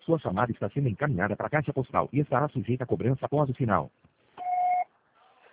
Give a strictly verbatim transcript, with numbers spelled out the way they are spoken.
Sua chamada está sendo encaminhada para a caixa postal e estará sujeita a cobrança após o sinal.